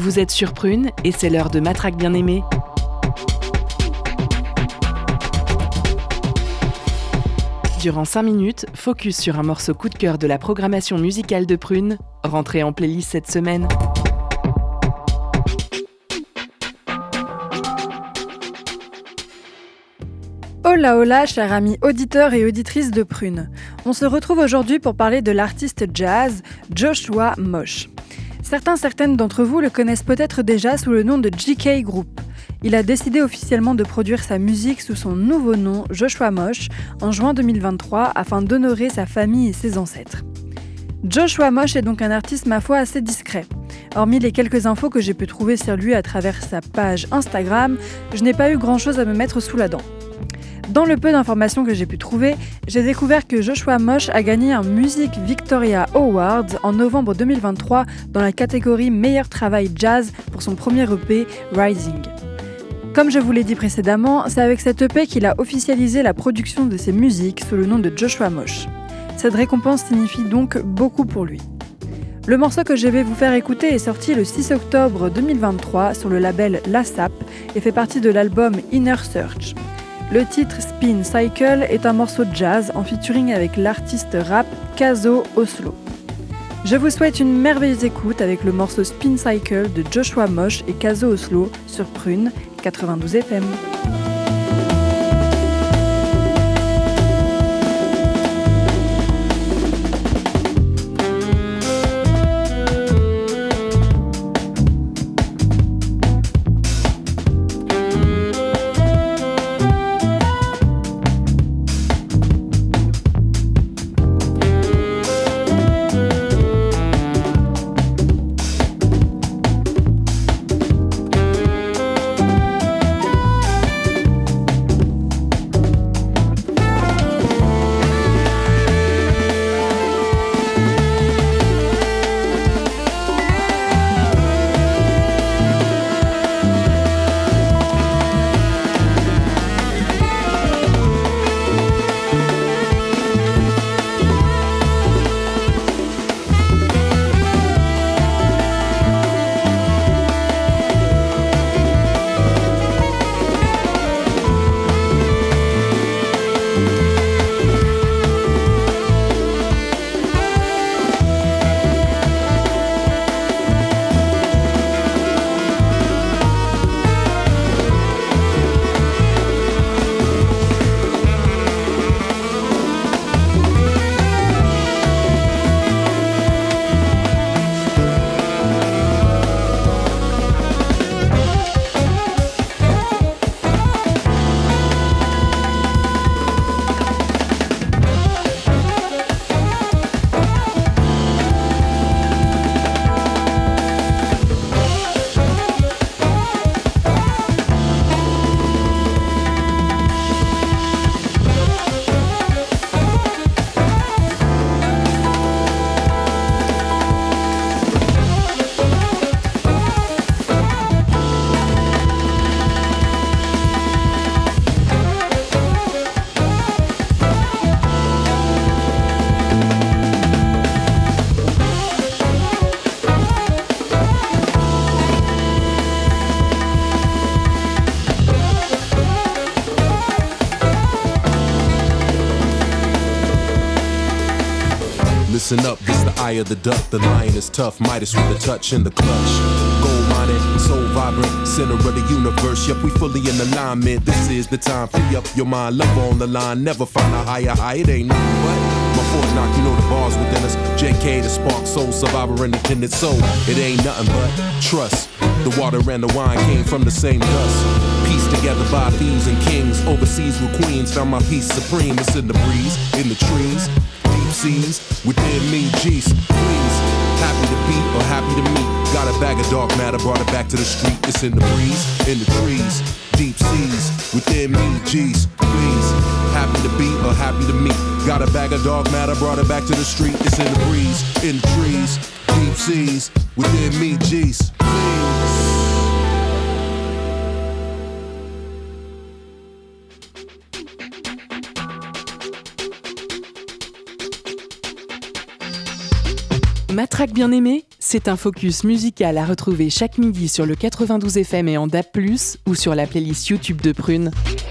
Vous êtes sur Prune et c'est l'heure de Matraque bien-aimée. Durant 5 minutes, focus sur un morceau coup de cœur de la programmation musicale de Prune, rentré en playlist cette semaine. Hola hola, chers amis auditeurs et auditrices de Prune. On se retrouve aujourd'hui pour parler de l'artiste jazz Joshua Mosh. Certaines d'entre vous le connaissent peut-être déjà sous le nom de GK Group. Il a décidé officiellement de produire sa musique sous son nouveau nom, Joshua Mosh, en juin 2023 afin d'honorer sa famille et ses ancêtres. Joshua Mosh est donc un artiste, ma foi, assez discret. Hormis les quelques infos que j'ai pu trouver sur lui à travers sa page Instagram, je n'ai pas eu grand-chose à me mettre sous la dent. Dans le peu d'informations que j'ai pu trouver, j'ai découvert que Joshua Mosh a gagné un Music Victoria Award en novembre 2023 dans la catégorie Meilleur travail jazz pour son premier EP, Rising. Comme je vous l'ai dit précédemment, c'est avec cet EP qu'il a officialisé la production de ses musiques sous le nom de Joshua Mosh. Cette récompense signifie donc beaucoup pour lui. Le morceau que je vais vous faire écouter est sorti le 6 octobre 2023 sur le label LASAP et fait partie de l'album Inner Search. Le titre Spin Cycle est un morceau de jazz en featuring avec l'artiste rap Kazo Oslo. Je vous souhaite une merveilleuse écoute avec le morceau Spin Cycle de Joshua Mosh et Kazo Oslo sur Prune 92 FM. Listen up, this the eye of the duck. The lion is tough, Midas with a touch in the clutch. Gold minded, so vibrant, center of the universe. Yep, we fully in alignment. This is the time, free up your mind, love on the line. Never find a higher high, it ain't nothing but my Fort Knox, you know the bars within us. JK, the spark, soul, survivor, independent soul. It ain't nothing but trust. The water and the wine came from the same dust. Pieced together by thieves and kings. Overseas with queens, found my peace supreme. It's in the breeze, in the trees. Seas within me, G's, please. Happy to be or happy to meet. Got a bag of dark matter, brought it back to the street. It's in the breeze, in the trees, deep seas within me, G's, please. Happy to be or happy to meet. Got a bag of dark matter, brought it back to the street. It's in the breeze, in the trees, deep seas within me, G's, please. Matraque bien-aimée, c'est un focus musical à retrouver chaque midi sur le 92 FM et en DAB+, ou sur la playlist YouTube de Prune.